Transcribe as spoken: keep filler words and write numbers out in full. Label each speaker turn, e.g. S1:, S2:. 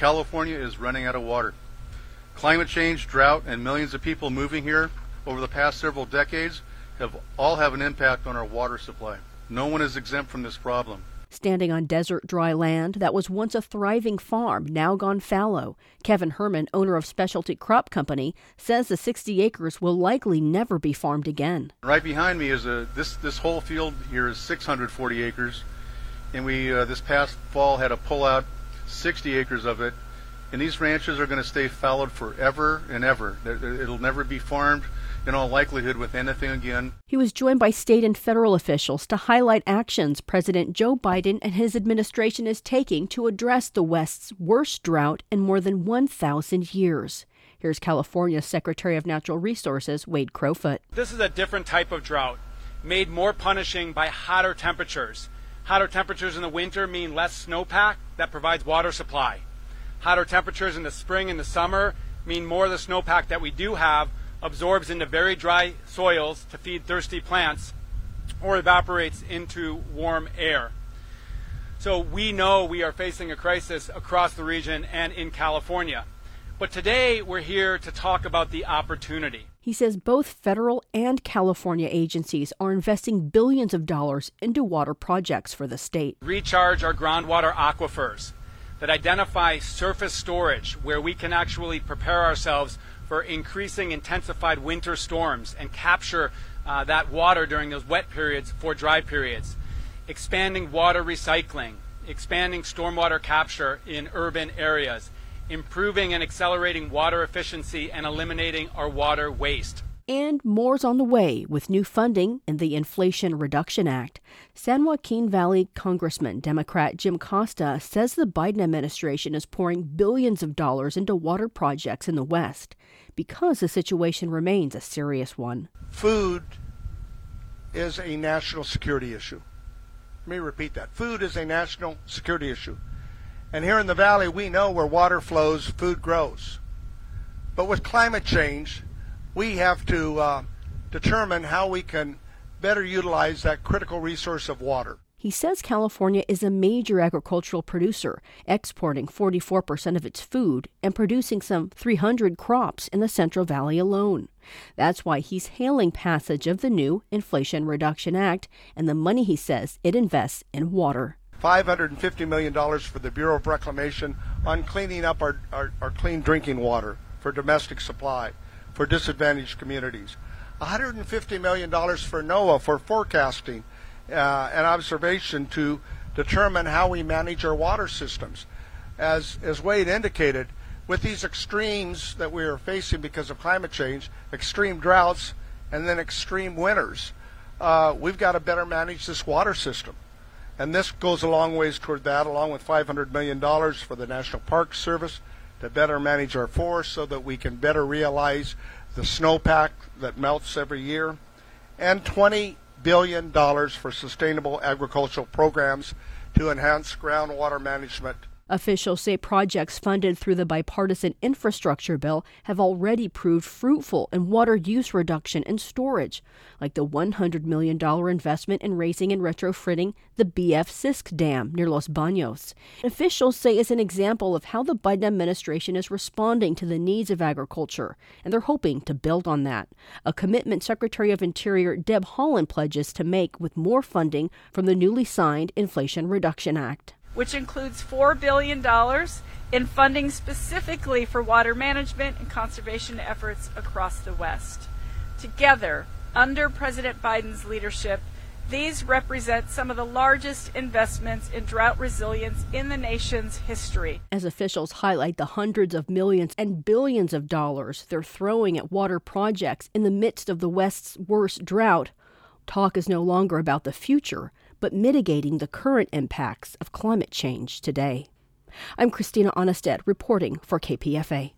S1: California is running out of water. Climate change, drought, and millions of people moving here over the past several decades have all have an impact on our water supply. No one is exempt from this problem.
S2: Standing on desert dry land that was once a thriving farm, now gone fallow, Kevin Herman, owner of Specialty Crop Company, says the sixty acres will likely never be farmed again.
S1: Right behind me is a this this whole field here is six hundred forty acres, and we uh, this past fall had to pull out sixty acres of it, and these ranches are going to stay fallowed forever and ever. They're, they're, it'll never be farmed in all likelihood with anything again.
S2: He was joined by state and federal officials to highlight actions President Joe Biden and his administration is taking to address the West's worst drought in more than one thousand years. Here's California's Secretary of Natural Resources, Wade Crowfoot.
S3: This is a different type of drought, made more punishing by hotter temperatures. Hotter temperatures in the winter mean less snowpack that provides water supply. Hotter temperatures in the spring and the summer mean more of the snowpack that we do have absorbs into very dry soils to feed thirsty plants or evaporates into warm air. So we know we are facing a crisis across the region and in California. But today we're here to talk about the opportunity.
S2: He says both federal and California agencies are investing billions of dollars into water projects for the state.
S3: Recharge our groundwater aquifers that identify surface storage where we can actually prepare ourselves for increasing intensified winter storms and capture uh, that water during those wet periods for dry periods. Expanding water recycling, expanding stormwater capture in urban areas, improving and accelerating water efficiency and eliminating our water waste.
S2: And more's on the way with new funding in the Inflation Reduction Act. San Joaquin Valley Congressman Democrat Jim Costa says the Biden administration is pouring billions of dollars into water projects in the West because the situation remains a serious one.
S4: Food is a national security issue. Let me repeat that. Food is a national security issue. And here in the Valley, we know where water flows, food grows. But with climate change, we have to uh, determine how we can better utilize that critical resource of water.
S2: He says California is a major agricultural producer, exporting forty-four percent of its food and producing some three hundred crops in the Central Valley alone. That's why he's hailing passage of the new Inflation Reduction Act and the money he says it invests in water.
S4: five hundred fifty million dollars for the Bureau of Reclamation on cleaning up our, our, our clean drinking water for domestic supply for disadvantaged communities. one hundred fifty million dollars for NOAA for forecasting uh, and observation to determine how we manage our water systems. As, as Wade indicated, with these extremes that we are facing because of climate change, extreme droughts and then extreme winters, uh, we've got to better manage this water system. And this goes a long ways toward that, along with five hundred million dollars for the National Park Service to better manage our forests so that we can better realize the snowpack that melts every year, and twenty billion dollars for sustainable agricultural programs to enhance groundwater management.
S2: Officials say projects funded through the bipartisan infrastructure bill have already proved fruitful in water use reduction and storage, like the one hundred million dollars investment in raising and retrofitting the B F Sisk Dam near Los Baños. Officials say it's an example of how the Biden administration is responding to the needs of agriculture, and they're hoping to build on that, a commitment Secretary of Interior Deb Haaland pledges to make with more funding from the newly signed Inflation Reduction Act,
S5: which includes four billion dollars in funding specifically for water management and conservation efforts across the West. Together, under President Biden's leadership, these represent some of the largest investments in drought resilience in the nation's history.
S2: As officials highlight the hundreds of millions and billions of dollars they're throwing at water projects in the midst of the West's worst drought, talk is no longer about the future, but mitigating the current impacts of climate change today. I'm Christina Onnested reporting for K P F A.